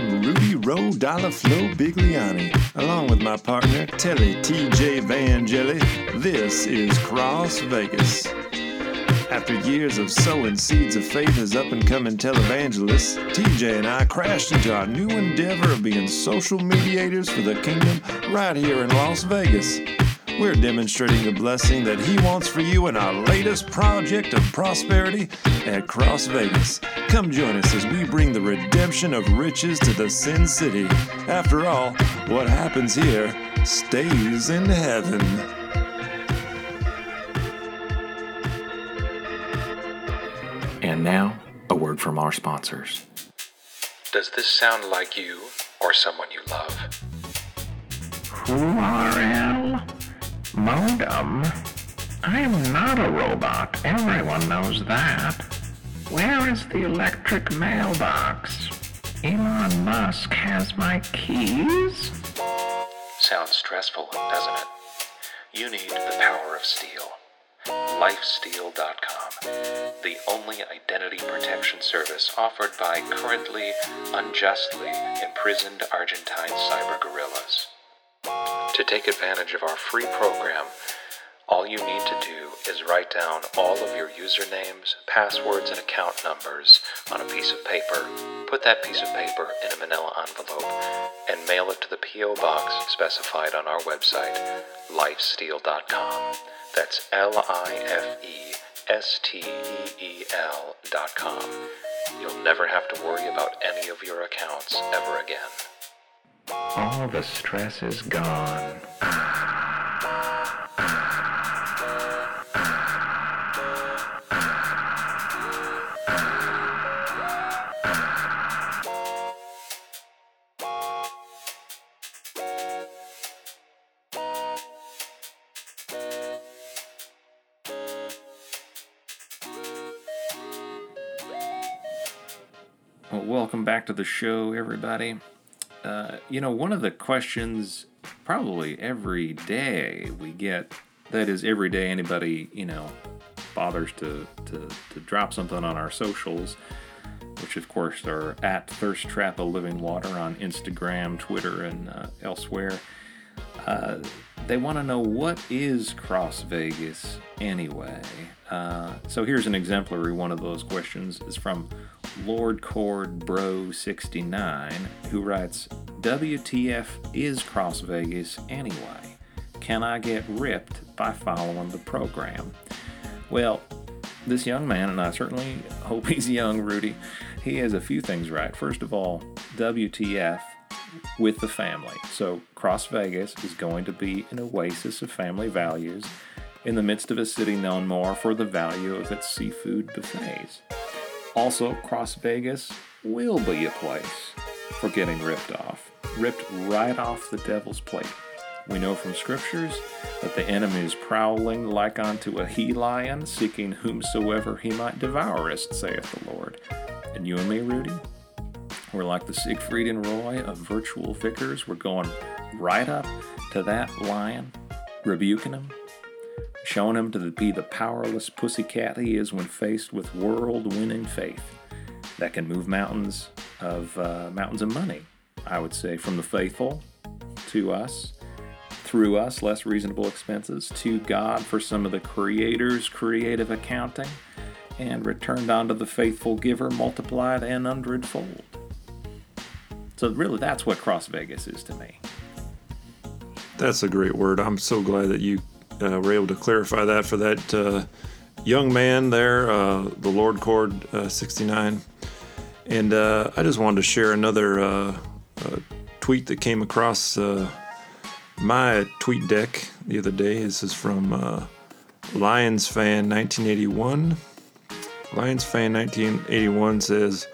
I'm Rudy Rodolfo Bigliani, along with my partner Telly TJ Vangeli. This is Cross Vegas. After years of sowing seeds of faith as up-and-coming televangelists, TJ and I crashed into our new endeavor of being social mediators for the kingdom right here in Las Vegas. We're demonstrating the blessing that He wants for you in our latest project of prosperity at Cross Vegas. Come join us as we bring the redemption of riches to the Sin City. After all, what happens here stays in heaven. And now, a word from our sponsors. Does this sound like you or someone you love? URL modem. I am not a robot. Everyone knows that. Where is the electric mailbox? Elon Musk has my keys. Sounds stressful, doesn't it? You need the power of steel. Lifesteal.com, the only identity protection service offered by currently unjustly imprisoned Argentine cyber guerrillas. To take advantage of our free program, all you need to do is write down all of your usernames, passwords, and account numbers on a piece of paper, put that piece of paper in a manila envelope, and mail it to the P.O. box specified on our website, lifesteal.com. That's LIFESTEEL.com. You'll never have to worry about any of your accounts ever again. All the stress is gone. Well, welcome back to the show, everybody. One of the questions probably every day we get, that is every day anybody, bothers to drop something on our socials, which of course are at Thirst Trap of Living Water on Instagram, Twitter, and elsewhere. They want to know, what is Cross Vegas anyway? So here's an exemplary one of those questions. It's from Lord Cord Bro 69, who writes, WTF is Cross Vegas anyway? Can I get ripped by following the program? Well, this young man, and I certainly hope he's young, Rudy, he has a few things right. First of all, WTF with the family. So Cross Vegas is going to be an oasis of family values in the midst of a city known more for the value of its seafood buffets. Also, Cross Vegas will be a place for getting ripped right off the devil's plate. We know from scriptures that the enemy is prowling like unto a he-lion, seeking whomsoever he might devourest, saith the Lord. And you and me, Rudy, we're like the Siegfried and Roy of virtual vicars. We're going right up to that lion, rebuking him, showing him to be the powerless pussycat he is when faced with world-winning faith that can move mountains of money, I would say, from the faithful to us, through us, less reasonable expenses, to God for some of the Creator's creative accounting, and returned onto the faithful giver, multiplied and hundredfold. So really, that's what Cross Vegas is to me. That's a great word. I'm so glad that you were able to clarify that for that young man there, the Lord Cord 69. And I just wanted to share another tweet that came across my tweet deck the other day. This is from Lions Fan 1981. Lions Fan 1981 says,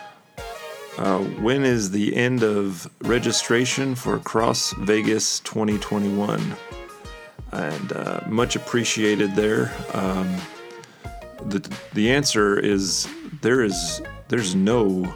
when is the end of registration for Cross Vegas 2021? And much appreciated there. The answer is there's no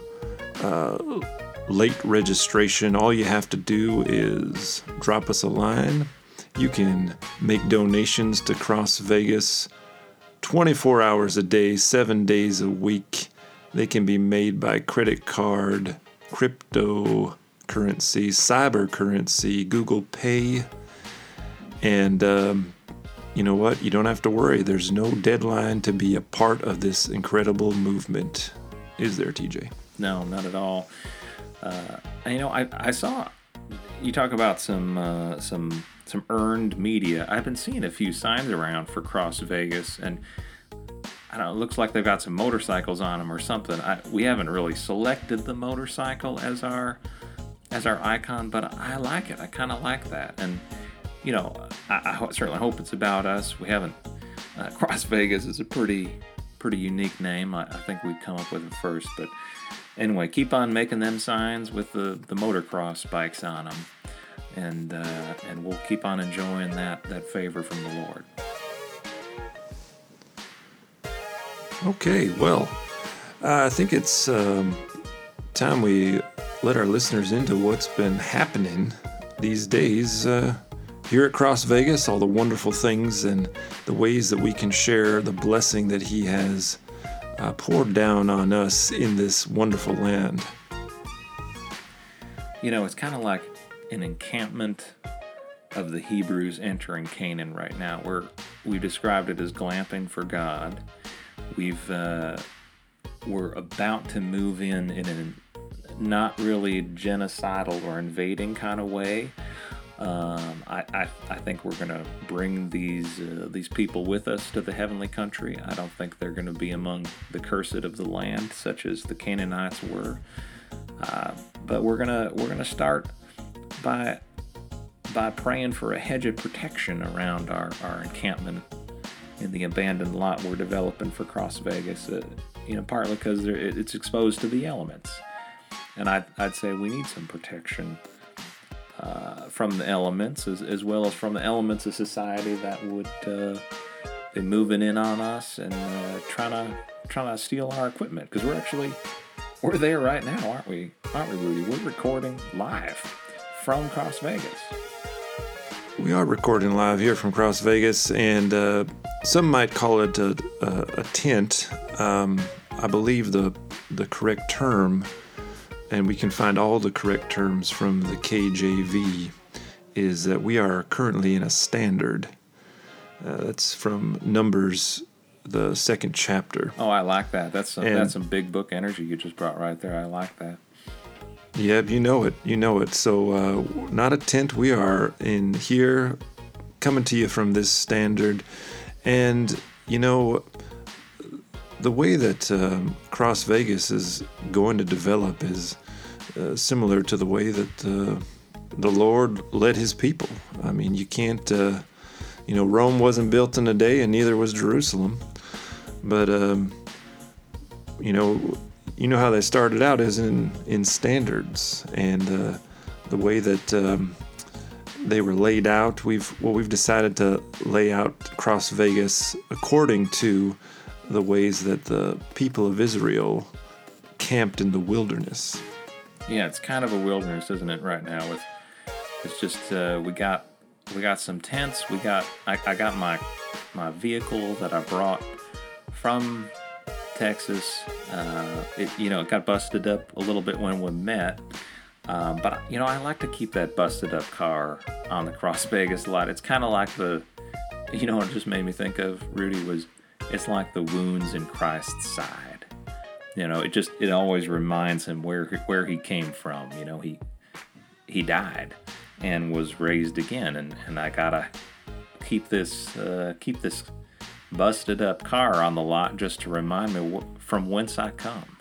late registration. All you have to do is drop us a line. You can make donations to Cross Vegas 24 hours a day, 7 days a week. They can be made by credit card, cryptocurrency, cybercurrency, Google Pay. And you know what? You don't have to worry. There's no deadline to be a part of this incredible movement. Is there, TJ? No, not at all. And, I saw you talk about some earned media. I've been seeing a few signs around for Cross Vegas, and I don't know, it looks like they've got some motorcycles on them or something. We haven't really selected the motorcycle as our icon, but I like it. I kind of like that, and I certainly hope it's about us. We haven't. Cross Vegas is a pretty unique name. I think we'd come up with it first, but anyway, keep on making them signs with the motocross bikes on them, and we'll keep on enjoying that favor from the Lord. Okay, well, I think it's time we let our listeners into what's been happening these days here at Cross Vegas, all the wonderful things and the ways that we can share the blessing that He has poured down on us in this wonderful land. It's kind of like an encampment of the Hebrews entering Canaan right now. We described it as glamping for God. We're about to move in a not really genocidal or invading kind of way. I think we're going to bring these people with us to the heavenly country. I don't think they're going to be among the cursed of the land, such as the Canaanites were. But we're gonna start by praying for a hedge of protection around our encampment in the abandoned lot we're developing for Cross Vegas. Partly because it's exposed to the elements, and I'd say we need some protection from the elements as well as from the elements of society that would be moving in on us and trying to steal our equipment, because we're there right now, aren't we, Rudy? We're recording live from Cross Vegas. We are recording live here from Cross Vegas, and some might call it a tent. I believe the correct term, and we can find all the correct terms from the KJV, is that we are currently in a standard. That's from Numbers, the 2nd chapter. Oh, I like that. That's some big book energy you just brought right there. I like that. Yeah, you know it. So not a tent. We are in here, coming to you from this standard. And, the way that Cross Vegas is going to develop is similar to the way that the Lord led His people. I mean, you can't, Rome wasn't built in a day, and neither was Jerusalem. But, you know how they started out is in standards, and the way that they were laid out. We've decided to lay out Cross Vegas according to the ways that the people of Israel camped in the wilderness. Yeah, it's kind of a wilderness, isn't it? Right now, it's just we got some tents. I got my vehicle that I brought from Texas. It got busted up a little bit when we met, but I like to keep that busted up car on the Cross Vegas lot. It's kind of like what it just made me think of, Rudy, was it's like the wounds in Christ's side. It always reminds him where he came from. He died and was raised again, and I gotta keep this busted up car on the lot just to remind me from whence I come.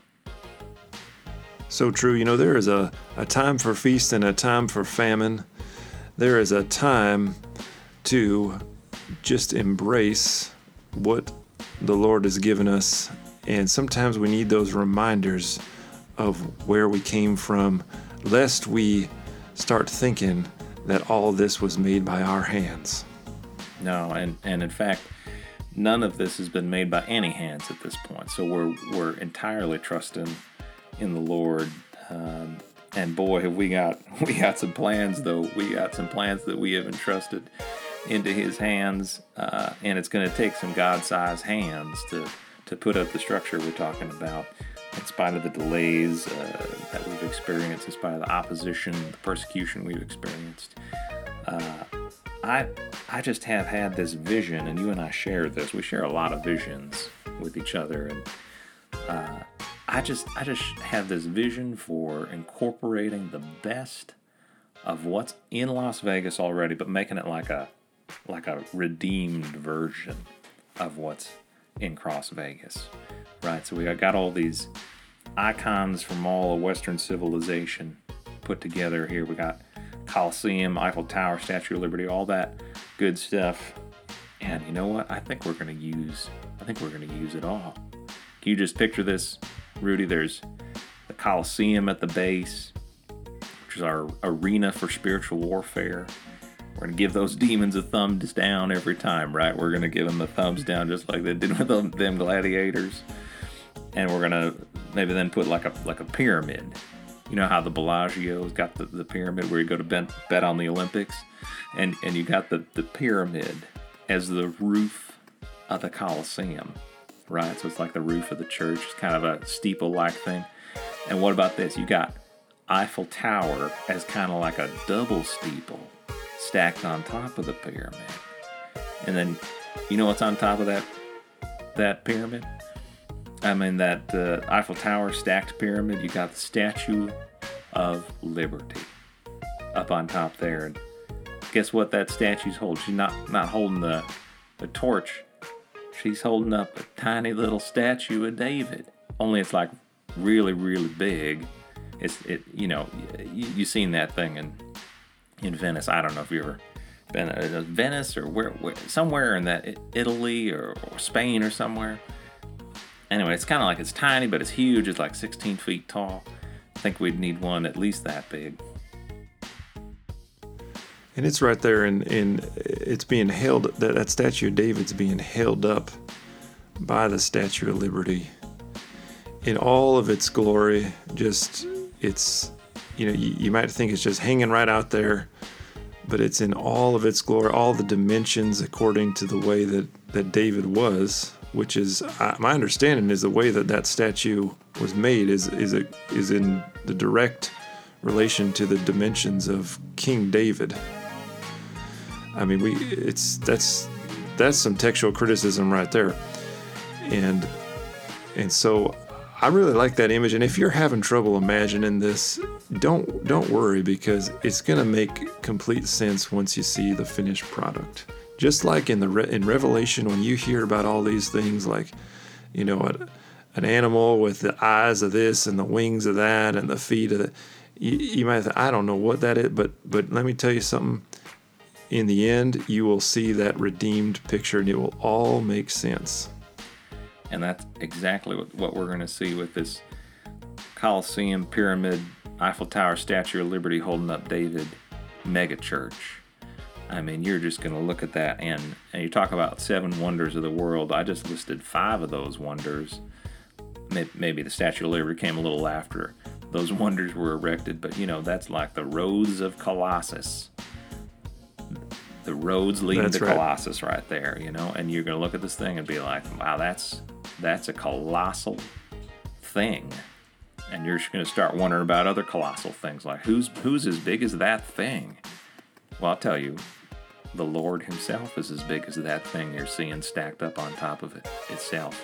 So true. There is a time for feast and a time for famine. There is a time to just embrace what the Lord has given us, and sometimes we need those reminders of where we came from, lest we start thinking that all this was made by our hands. No, and in fact, none of this has been made by any hands at this point. So we're entirely trusting in the Lord. And boy, have we got some plans, though. We got some plans that we have entrusted into His hands, and it's going to take some God-sized hands to put up the structure we're talking about. in spite of the delays that we've experienced, in spite of the opposition, the persecution we've experienced. I just have had this vision, and you and I share this. We share a lot of visions with each other, and I just have this vision for incorporating the best of what's in Las Vegas already, but making it like a redeemed version of what's in Cross Vegas, right? So we got all these icons from all of Western civilization put together here. We got Colosseum, Eiffel Tower, Statue of Liberty, all that good stuff. And you know what? I think we're gonna use it all. Can you just picture this, Rudy? There's the Colosseum at the base, which is our arena for spiritual warfare. We're going to give those demons a thumbs down every time, right? We're going to give them a thumbs down just like they did with them gladiators. And we're going to maybe then put like a pyramid. You know how the Bellagio's got the pyramid where you go to bet on the Olympics? And you got the pyramid as the roof of the Colosseum, right? So it's like the roof of the church. It's kind of a steeple-like thing. And what about this? You got Eiffel Tower as kind of like a double steeple stacked on top of the pyramid. And then, you know what's on top of that pyramid? I mean, that Eiffel Tower stacked pyramid, you got the Statue of Liberty up on top there. And guess what that statue's holding? She's not holding the torch. She's holding up a tiny little statue of David. Only it's like really, really big. You've seen that thing in Venice. I don't know if you've ever been to Venice or where somewhere in that Italy or Spain or somewhere. Anyway, it's kind of like it's tiny, but it's huge. It's like 16 feet tall. I think we'd need one at least that big. And it's right there, and it's being held. That statue of David's being held up by the Statue of Liberty in all of its glory. Just it's. You might think it's just hanging right out there, but it's in all of its glory, all the dimensions according to the way that David was, which is, my understanding is the way that statue was made is in the direct relation to the dimensions of King David. I mean, that's some textual criticism right there, and so I really like that image. And if you're having trouble imagining this, don't worry, because it's going to make complete sense once you see the finished product. Just like in Revelation, when you hear about all these things, like, an animal with the eyes of this and the wings of that and the feet of that, you might think, I don't know what that is, but let me tell you something. In the end, you will see that redeemed picture, and it will all make sense. And that's exactly what we're going to see with this Colosseum, pyramid, Eiffel Tower, Statue of Liberty holding up David mega church. I mean, you're just going to look at that, and you talk about 7 wonders of the world. I just listed 5 of those wonders. Maybe the Statue of Liberty came a little after those wonders were erected, but that's like the roads of Colossus. The roads leading to Colossus right there, and you're going to look at this thing and be like, wow, that's a colossal thing. And you're just going to start wondering about other colossal things, like who's as big as that thing? Well, I'll tell you, the Lord himself is as big as that thing you're seeing stacked up on top of it itself.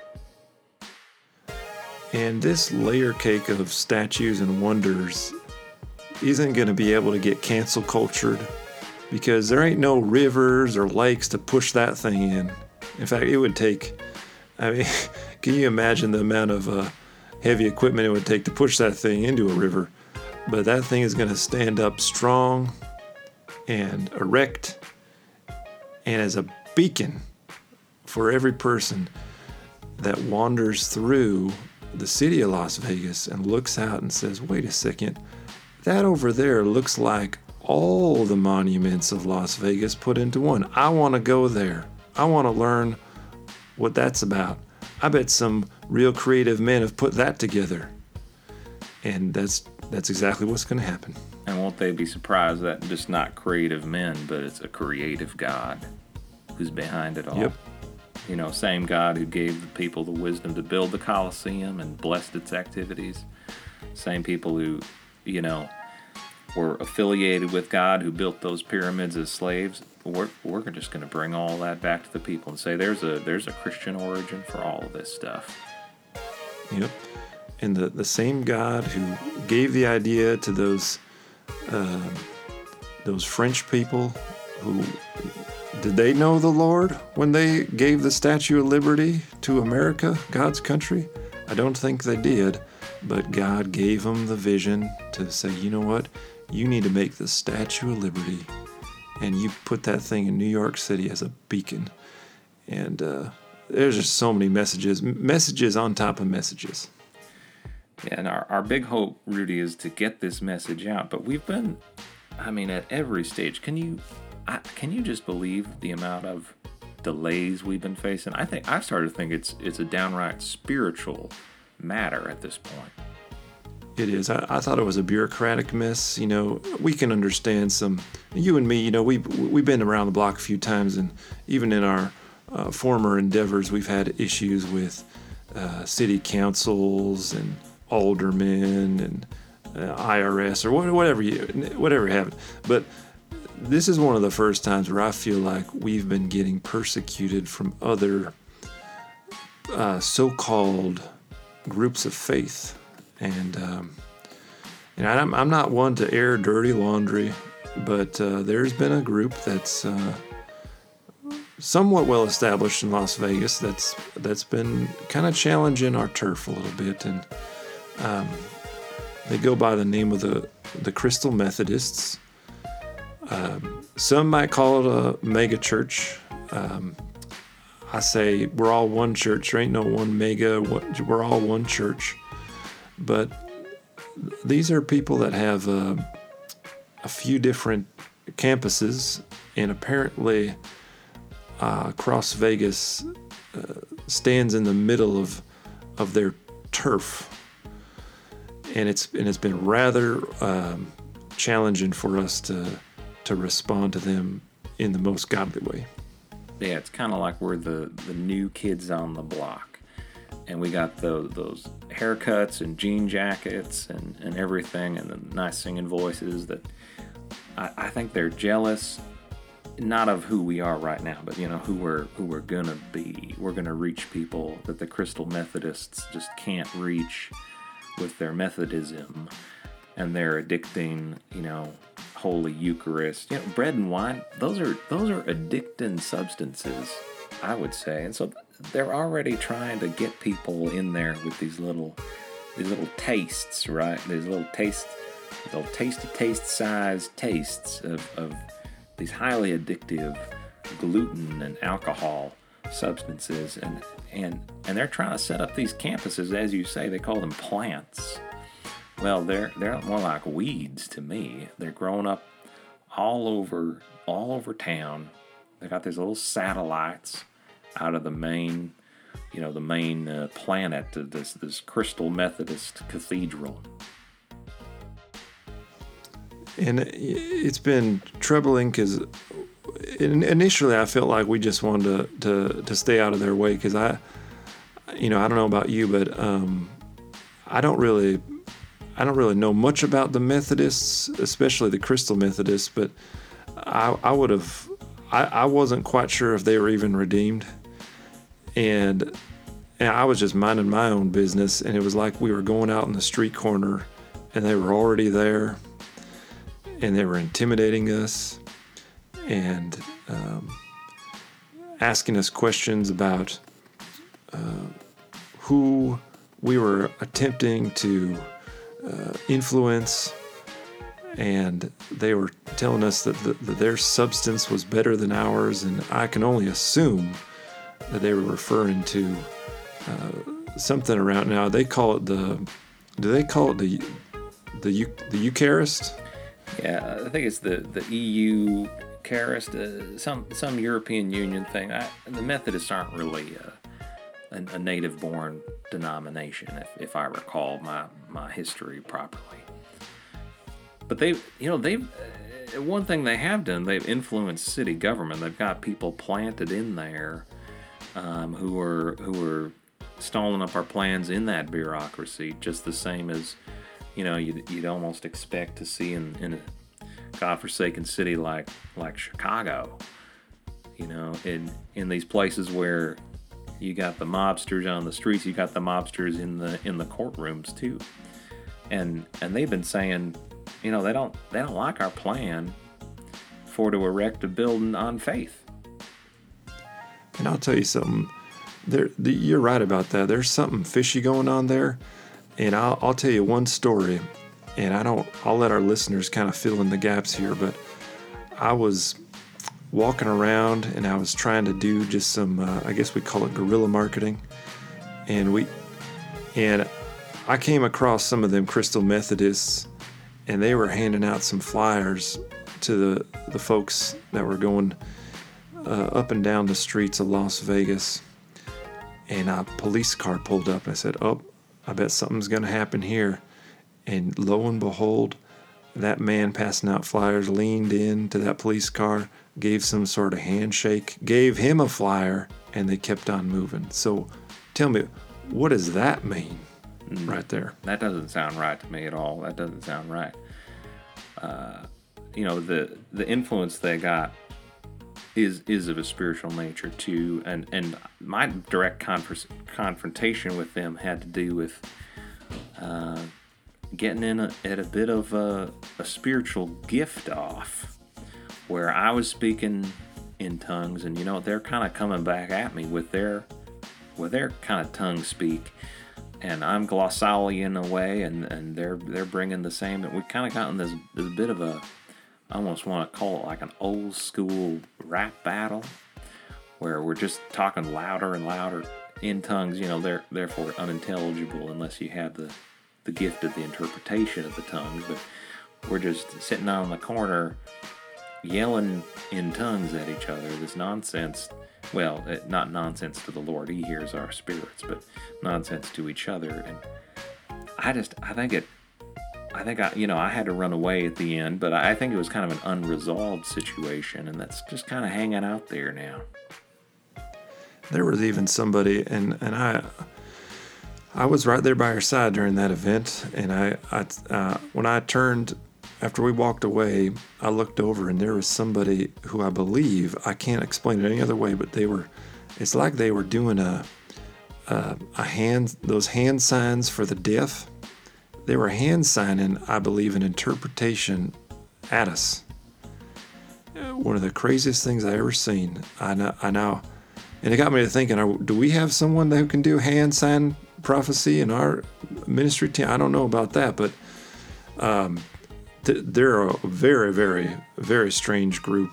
And this layer cake of statues and wonders isn't going to be able to get cancel cultured, because there ain't no rivers or lakes to push that thing in. In fact, it would take, can you imagine the amount of heavy equipment it would take to push that thing into a river? But that thing is going to stand up strong and erect and as a beacon for every person that wanders through the city of Las Vegas and looks out and says, wait a second, that over there looks like all the monuments of Las Vegas put into one. I want to go there. I want to learn what that's about. I bet some real creative men have put that together. And that's exactly what's going to happen. And won't they be surprised that just not creative men, but it's a creative God who's behind it all? Yep. Same God who gave the people the wisdom to build the Colosseum and blessed its activities. Same people who, were affiliated with God who built those pyramids as slaves. We're just going to bring all that back to the people and say there's a Christian origin for all of this stuff. Yep. And the same God who gave the idea to those French people who, did they know the Lord when they gave the Statue of Liberty to America, God's country? I don't think they did, but God gave them the vision to say, you know what? You need to make the Statue of Liberty, and you put that thing in New York City as a beacon. And there's just so many messages on top of messages. Yeah, and our big hope, Rudy, is to get this message out. But we've been, at every stage. Can you just believe the amount of delays we've been facing? I've started to think it's a downright spiritual matter at this point. It is. I thought it was a bureaucratic mess. We can understand some. You and me, we've been around the block a few times, and even in our former endeavors, we've had issues with city councils and aldermen and IRS or whatever you have. But this is one of the first times where I feel like we've been getting persecuted from other so-called groups of faith. And I'm not one to air dirty laundry, but there's been a group that's somewhat well established in Las Vegas that's been kind of challenging our turf a little bit, and they go by the name of the Crystal Methodists. Some might call it a mega church. I say we're all one church. There ain't no one mega. We're all one church. But these are people that have a few different campuses, and apparently Cross Vegas stands in the middle of their turf, and it's been rather challenging for us to respond to them in the most godly way. Yeah, it's kind of like we're the new kids on the block. And we got those haircuts and jean jackets and everything, and the nice singing voices that I think they're jealous, not of who we are right now, but who we're gonna be. We're gonna reach people that the Crystal Methodists just can't reach with their Methodism and their addicting, Holy Eucharist. Bread and wine, those are addicting substances, I would say. And so they're already trying to get people in there with these little tastes, right? These little taste-sized tastes of these highly addictive gluten and alcohol substances, and they're trying to set up these campuses, as you say, they call them plants. Well, they're more like weeds to me. They're growing up all over town. They got these little satellites out of the main planet of this Crystal Methodist Cathedral. And it's been troubling because initially I felt like we just wanted to stay out of their way, because I don't know about you, but I don't really know much about the Methodists, especially the Crystal Methodists, but I wasn't quite sure if they were even redeemed. And I was just minding my own business, and it was like we were going out in the street corner, and they were already there, and they were intimidating us, and asking us questions about who we were attempting to influence, and they were telling us that their substance was better than ours, and I can only assume that they were referring to something around now. They call it the Eucharist? Yeah, I think it's the EU Eucharist, some European Union thing. The Methodists aren't really a native-born denomination, if I recall my history properly. But they've one thing they have done, they've influenced city government. They've got people planted in there who are stalling up our plans in that bureaucracy, just the same as you'd almost expect to see in a godforsaken city like Chicago. In these places where you got the mobsters on the streets, you got the mobsters in the courtrooms too, and they've been saying, they don't like our plan for to erect a building on faith. And I'll tell you something. You're right about that. There's something fishy going on there, and I'll tell you one story, and I'll let our listeners kind of fill in the gaps here. But I was walking around and I was trying to do just some, I guess we call it guerrilla marketing, and I came across some of them Crystal Methodists, and they were handing out some flyers to the folks that were going up and down the streets of Las Vegas. And a police car pulled up, and I said, "Oh, I bet something's going to happen here." And lo and behold, that man passing out flyers leaned into that police car, gave some sort of handshake, gave him a flyer, and they kept on moving. So tell me, what does that mean right there? That doesn't sound right to me at all. That doesn't sound right. The influence they got is of a spiritual nature too, and my direct confrontation with them had to do with getting in at a bit of a spiritual gift off, where I was speaking in tongues, and they're kind of coming back at me with their kind of tongue speak, and I'm glossally in a way, and they're bringing the same. That we kind of gotten this bit of a, I almost want to call it like an old school rap battle, where we're just talking louder and louder in tongues, they're therefore unintelligible unless you have the gift of the interpretation of the tongues. But we're just sitting on the corner yelling in tongues at each other, this nonsense. Well, not nonsense to the Lord, He hears our spirits, but nonsense to each other. And I had to run away at the end, but I think it was kind of an unresolved situation, and that's just kind of hanging out there now. There was even somebody, and I was right there by her side during that event, and when I turned, after we walked away, I looked over, and there was somebody who I believe, I can't explain it any other way, but it's like they were doing those hand signs for the deaf. They were hand signing, I believe, an interpretation at us. One of the craziest things I ever seen. I know. And it got me to thinking, do we have someone who can do hand sign prophecy in our ministry team? I don't know about that, but they're a very, very, very strange group.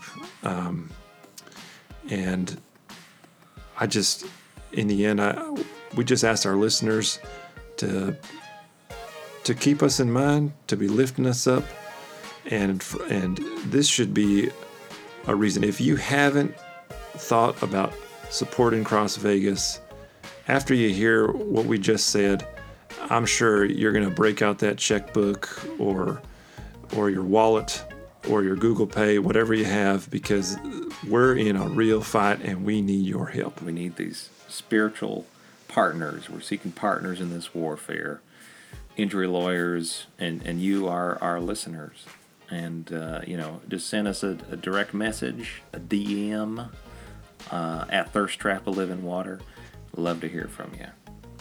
And I just, in the end, we just asked our listeners to keep us in mind, to be lifting us up, and this should be a reason. If you haven't thought about supporting Cross Vegas, after you hear what we just said, I'm sure you're going to break out that checkbook or your wallet or your Google Pay, whatever you have, because we're in a real fight and we need your help. We need these spiritual partners. We're seeking partners in this warfare. Injury lawyers, and you are our listeners. And, just send us a direct message, a DM at Thirst Trap of Living Water. Love to hear from you.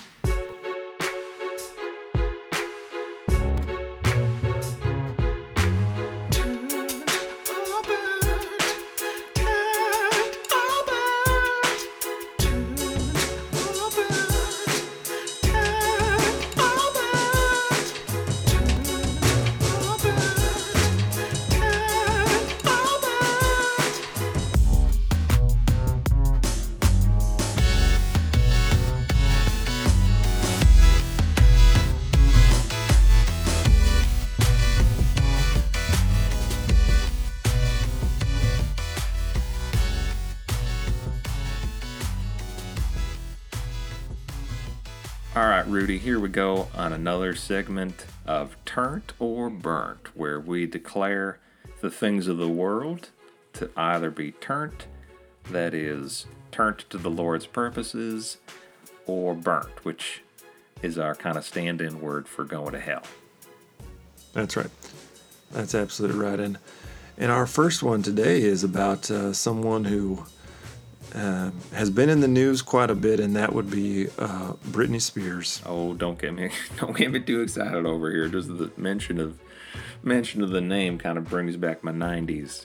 All right, Rudy, here we go on another segment of Turnt or Burnt, where we declare the things of the world to either be turnt that is turned to the Lord's purposes, or burnt, which is our kind of stand-in word for going to hell. That's right. That's absolutely right. And our first one today is about someone who has been in the news quite a bit, and that would be Britney Spears. Oh, don't get me too excited over here. Just the mention of the name kind of brings back my 90s.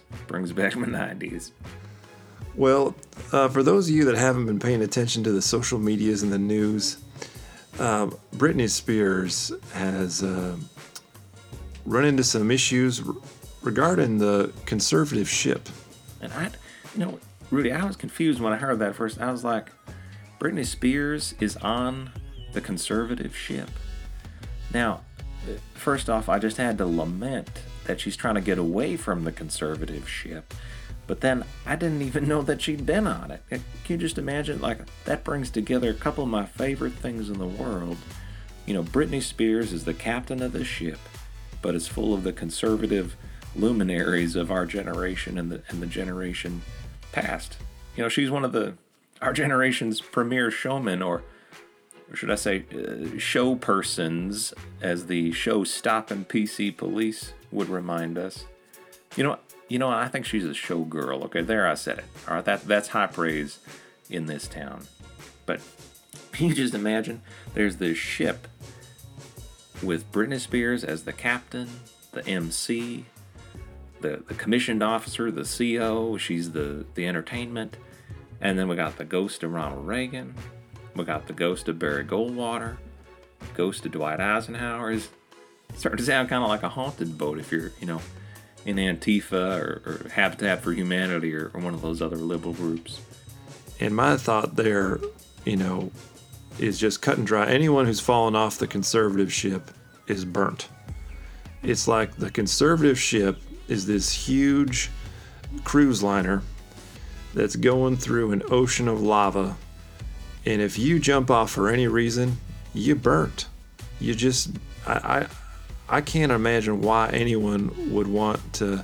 Well, for those of you that haven't been paying attention to the social medias and the news, Britney Spears has run into some issues regarding the conservative ship. And Rudy, I was confused when I heard that first. I was like, Britney Spears is on the conservative ship. Now, first off, I just had to lament that she's trying to get away from the conservative ship. But then I didn't even know that she'd been on it. Can you just imagine? Like, that brings together a couple of my favorite things in the world. Britney Spears is the captain of the ship, but it's full of the conservative luminaries of our generation and the generation past. She's one of our generation's premier showmen, or should I say show persons, as the show Stoppin' PC Police would remind us. I think she's a showgirl. Okay, there I said it. All right, that's high praise in this town. But can you just imagine? There's this ship with Britney Spears as the captain, the MC, the commissioned officer, the CO. She's the entertainment. And then we got the ghost of Ronald Reagan. We got the ghost of Barry Goldwater. Ghost of Dwight Eisenhower. It's starting to sound kind of like a haunted boat if you're, in Antifa or Habitat for Humanity or one of those other liberal groups. And my thought there, is just cut and dry. Anyone who's fallen off the conservative ship is burnt. It's like the conservative ship is this huge cruise liner that's going through an ocean of lava. And if you jump off for any reason, you burnt. You just, I can't imagine why anyone would want to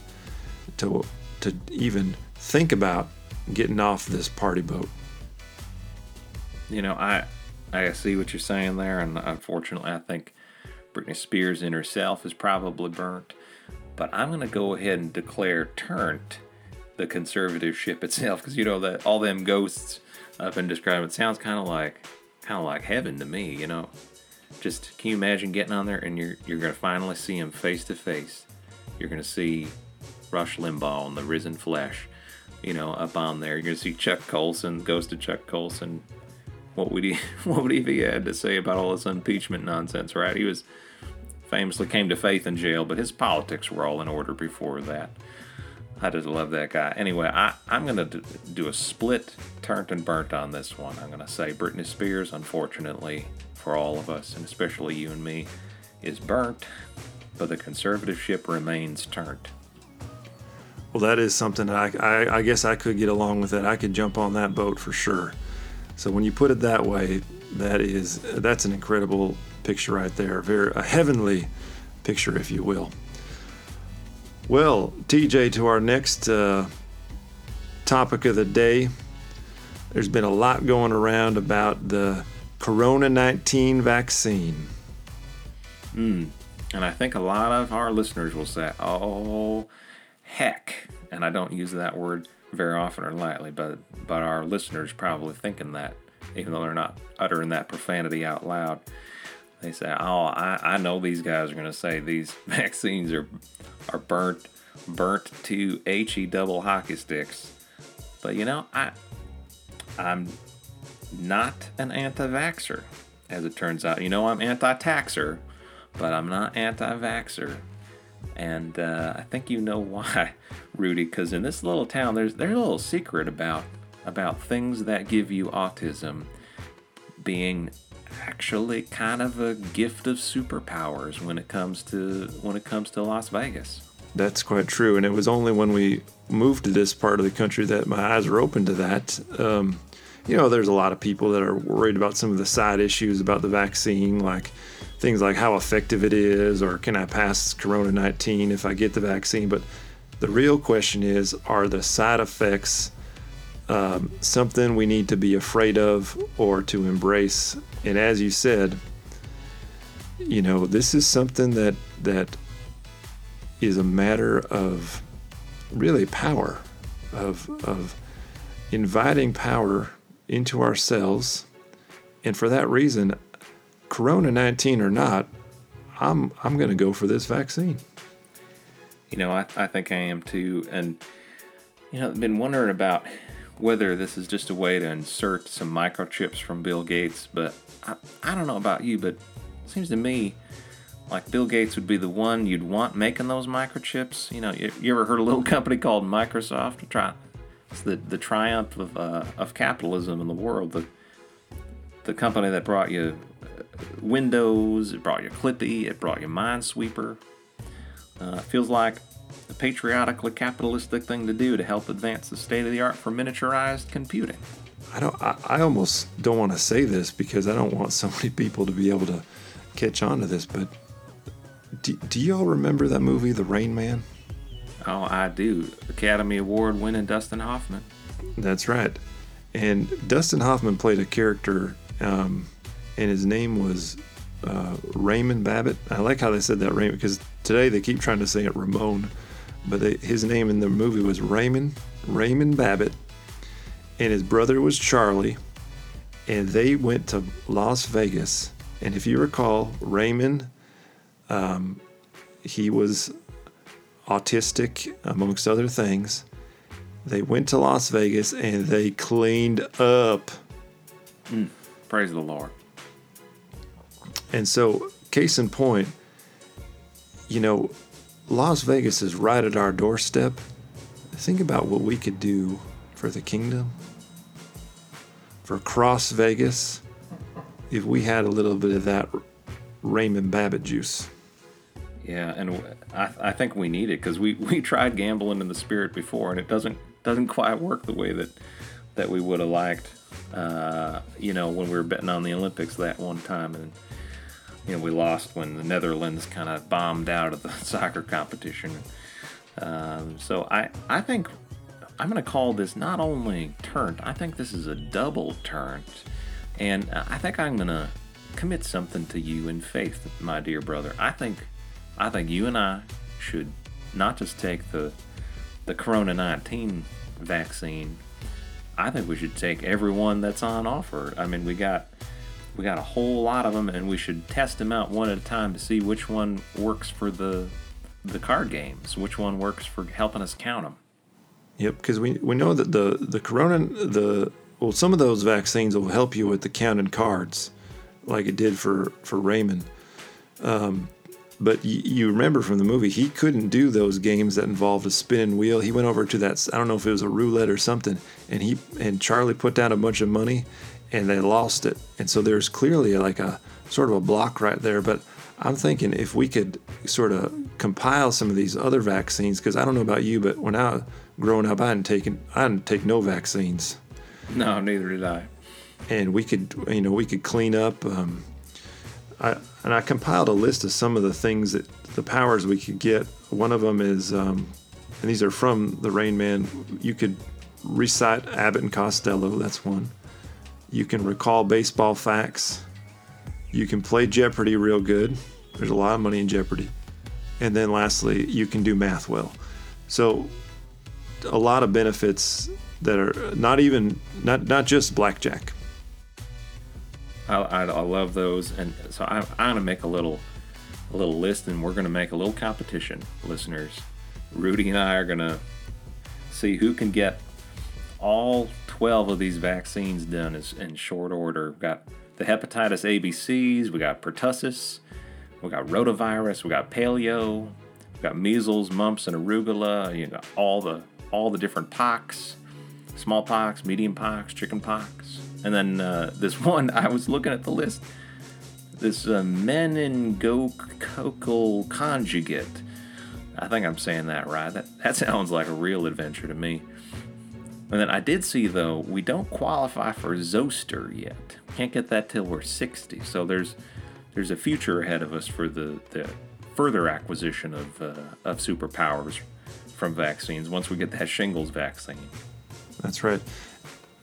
even think about getting off this party boat. I see what you're saying there, and unfortunately I think Britney Spears in herself is probably burnt. But I'm going to go ahead and declare turnt the conservative ship itself, because that all them ghosts I've been describing, it sounds kind of like heaven to me. Just, can you imagine getting on there and you're going to finally see him face to face? You're going to see Rush Limbaugh in the risen flesh, up on there. You're going to see Chuck Colson, ghost of Chuck Colson. What would he have had to say about all this impeachment nonsense, right? He was famously came to faith in jail, but his politics were all in order before that. I just love that guy. Anyway, I'm going to do a split turnt and burnt on this one. I'm going to say Britney Spears, unfortunately, for all of us, and especially you and me, is burnt, but the conservative ship remains turnt. Well, that is something I guess I could get along with that. I could jump on that boat for sure. So when you put it that way, that's an incredible picture right there. A heavenly picture, if you will. Well, TJ, to our next topic of the day, there's been a lot going around about the Corona-19 vaccine. And I think a lot of our listeners will say, oh, heck. And I don't use that word very often or lightly, but our listeners probably thinking that, even though they're not uttering that profanity out loud. They say, oh, I know these guys are going to say these vaccines are burnt to HE double hockey sticks. But I'm not an anti-vaxxer, as it turns out. I'm anti-taxer, but I'm not anti-vaxxer. And I think you know why, Rudy, because in this little town, there's a little secret about things that give you autism being actually kind of a gift of superpowers when it comes to Las Vegas. That's quite true, and it was only when we moved to this part of the country that my eyes were open to that. There's a lot of people that are worried about some of the side issues about the vaccine, like things like how effective it is, or can I pass Corona-19 if I get the vaccine? But the real question is, are the side effects something we need to be afraid of or to embrace. And as you said, this is something that is a matter of really power, of inviting power into ourselves. And for that reason, Corona-19 or not, I'm going to go for this vaccine. I think I am too. And, I've been wondering about whether this is just a way to insert some microchips from Bill Gates. But I don't know about you, but it seems to me like Bill Gates would be the one you'd want making those microchips. You ever heard of a little company called Microsoft? It's the triumph of capitalism in the world. The company that brought you Windows, it brought you Clippy, it brought you Minesweeper. Feels like a patriotically capitalistic thing to do to help advance the state of the art for miniaturized computing. I almost don't want to say this because I don't want so many people to be able to catch on to this, but do y'all remember that movie, The Rain Man? Oh, I do. Academy Award winning Dustin Hoffman. That's right. And Dustin Hoffman played a character, and his name was Raymond Babbitt. I like how they said that, Raymond, because today they keep trying to say it Ramon, but his name in the movie was Raymond Babbitt, and his brother was Charlie, and they went to Las Vegas. And if you recall, Raymond, he was autistic, amongst other things. They went to Las Vegas and they cleaned up. Praise the Lord. And so, case in point, Las Vegas is right at our doorstep. Think about what we could do for the kingdom, for Cross Vegas, if we had a little bit of that Raymond Babbitt juice. Yeah, and I think we need it because we tried gambling in the spirit before, and it doesn't quite work the way that we would have liked. When we were betting on the Olympics that one time, and we lost when the Netherlands kind of bombed out of the soccer competition. So I think I'm going to call this not only turned, I think this is a double turned, and I think I'm going to commit something to you in faith, my dear brother. I think you and I should not just take the Corona-19 vaccine. I think we should take every one that's on offer. I mean, we got a whole lot of them, and we should test them out one at a time to see which one works for the card games, which one works for helping us count them. Yep, because we know that the Corona, some of those vaccines will help you with the counting cards, like it did for Raymond. But you remember from the movie, he couldn't do those games that involved a spinning wheel. He went over to that, I don't know if it was a roulette or something, and Charlie put down a bunch of money, and they lost it. And so there's clearly like a sort of a block right there. But I'm thinking if we could sort of compile some of these other vaccines, because I don't know about you, but when I was growing up, I didn't take no vaccines. No, neither did I. And we could clean up. I compiled a list of some of the things the powers we could get. One of them is, and these are from The Rain Man, you could recite Abbott and Costello, that's one. You can recall baseball facts. You can play Jeopardy real good. There's a lot of money in Jeopardy. And then lastly, you can do math well. So a lot of benefits that are not just blackjack. I love those, and so I'm going to make a little list, and we're going to make a little competition, listeners. Rudy and I are going to see who can get all 12 of these vaccines done in short order. We've got the hepatitis ABCs, we got pertussis, we got rotavirus, we got paleo, we got measles, mumps, and arugula. You got all the different pox, smallpox, medium pox, chicken pox. And then this one, I was looking at the list, this meningococcal conjugate. I think I'm saying that right. That sounds like a real adventure to me. And then I did see, though, we don't qualify for Zoster yet. Can't get that till we're 60. So there's a future ahead of us for the further acquisition of superpowers from vaccines once we get that shingles vaccine. That's right.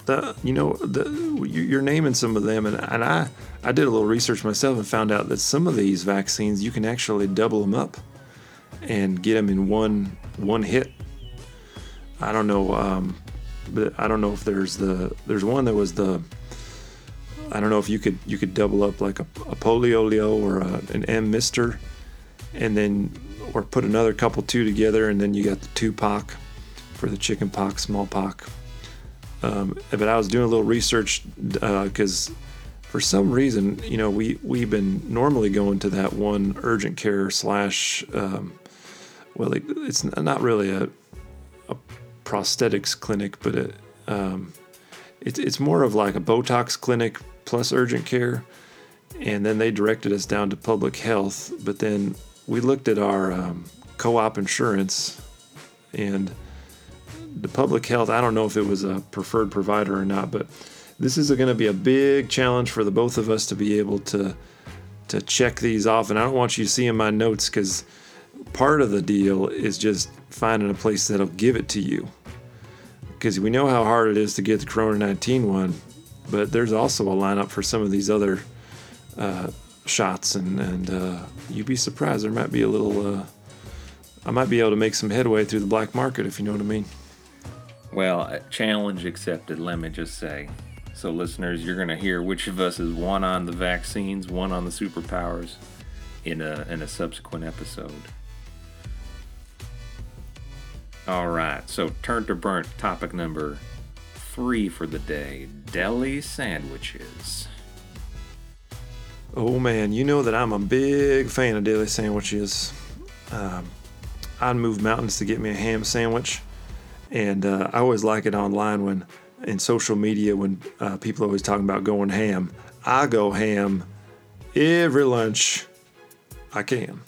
you're naming some of them, and I did a little research myself and found out that some of these vaccines you can actually double them up and get them in one hit. I don't know, but I don't know if there's one that was I don't know if you could double up like a polio or an M-Mister, and then or put another two together, and then you got the 2-pox for the chicken pox, smallpox. But I was doing a little research because for some reason, we've been normally going to that one urgent care / it's not really a prosthetics clinic, but it's more of like a Botox clinic plus urgent care. And then they directed us down to public health. But then we looked at our co-op insurance, and the public health, I don't know if it was a preferred provider or not, but this is going to be a big challenge for the both of us to be able to check these off. And I don't want you to see in my notes, because part of the deal is just finding a place that'll give it to you, because we know how hard it is to get the Corona-19 one, but there's also a lineup for some of these other shots, and you'd be surprised. There might be a little I might be able to make some headway through the black market, if you know what I mean. Well, challenge accepted, let me just say. So listeners, you're going to hear which of us is one on the vaccines, one on the superpowers in a subsequent episode. All right, so turn to burnt, topic number 3 for the day, deli sandwiches. Oh man, you know that I'm a big fan of deli sandwiches. I'd move mountains to get me a ham sandwich. And I always like it online in social media when people are always talking about going ham. I go ham every lunch I can.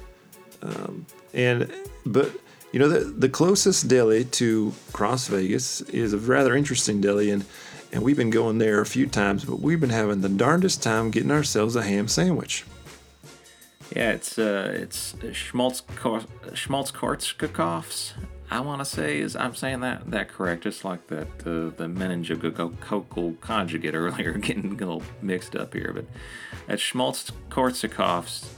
But the closest deli to Cross Vegas is a rather interesting deli, and we've been going there a few times, but we've been having the darndest time getting ourselves a ham sandwich. Yeah, it's Schmaltz-Kortschkoff's. I want to say I'm saying that correct, just like that the meningococcal conjugate earlier, getting a little mixed up here, but at Schmaltz-Kortschkoff's,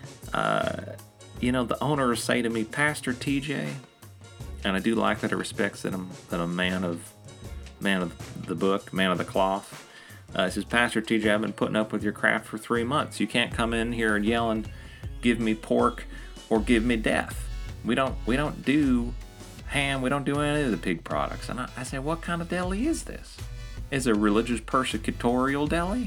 the owner say to me, Pastor TJ, and I do like that it respects that I'm a man of the book, man of the cloth. It says, Pastor TJ, I've been putting up with your crap for 3 months. You can't come in here and yelling, give me pork or give me death. We don't do ham, we don't do any of the pig products. And I say, what kind of deli is this? Is it a religious persecutorial deli?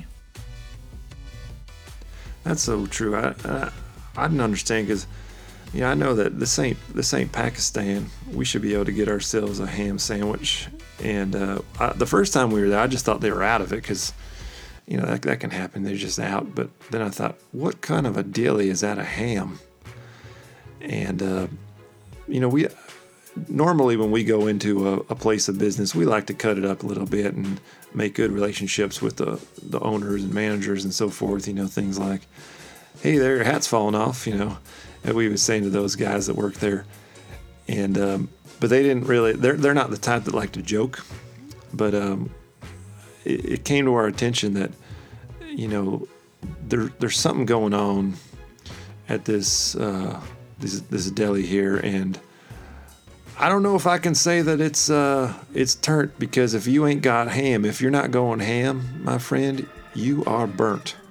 That's so true. I didn't understand, because I know that this ain't Pakistan. We should be able to get ourselves a ham sandwich. And the first time we were there, I just thought they were out of it, because that can happen. They're just out. But then I thought, what kind of a deli is that, a ham? And we normally, when we go into a place of business, we like to cut it up a little bit and make good relationships with the owners and managers and so forth. Things like, hey, their hat's falling off, that we was saying to those guys that work there. And but they didn't really, they're not the type that like to joke. But it came to our attention that, there's something going on at this deli here, and I don't know if I can say that it's turnt, because if you ain't got ham, if you're not going ham, my friend, you are burnt.